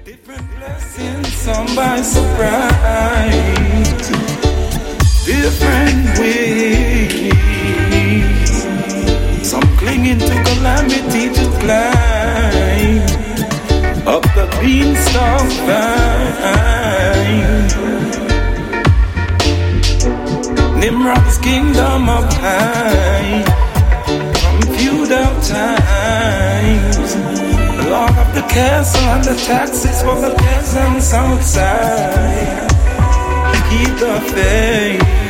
Different blessings, some by surprise. Different ways. Some clinging to calamity to climb up the beanstalk vine. Nimrod's kingdom up high from feudal times. Lord of the castle and the taxes for the peasants outside. Keep the faith.